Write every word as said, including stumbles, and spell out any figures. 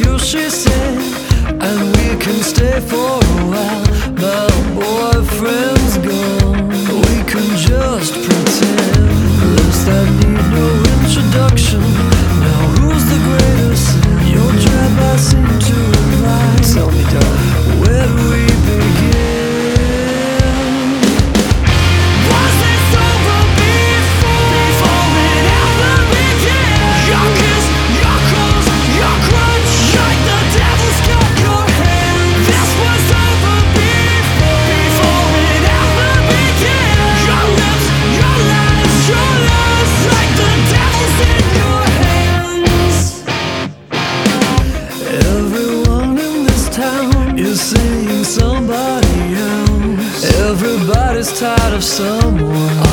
you, she said, and we can stay for a while. My boyfriend's gone, we can just pretend. List I need no introduction. Now who's the greatest? Your trap I seem to invite. Tell me, darling, where do we begin? Was this over before? Before it ever began? Your kiss, your calls, your crutch, like the devil's got your hand. This was over before, before it ever began. Your lips, your lies, your lies, like the devil's in your hands. Everyone in this town is seeing somebody else. Everybody's tired of someone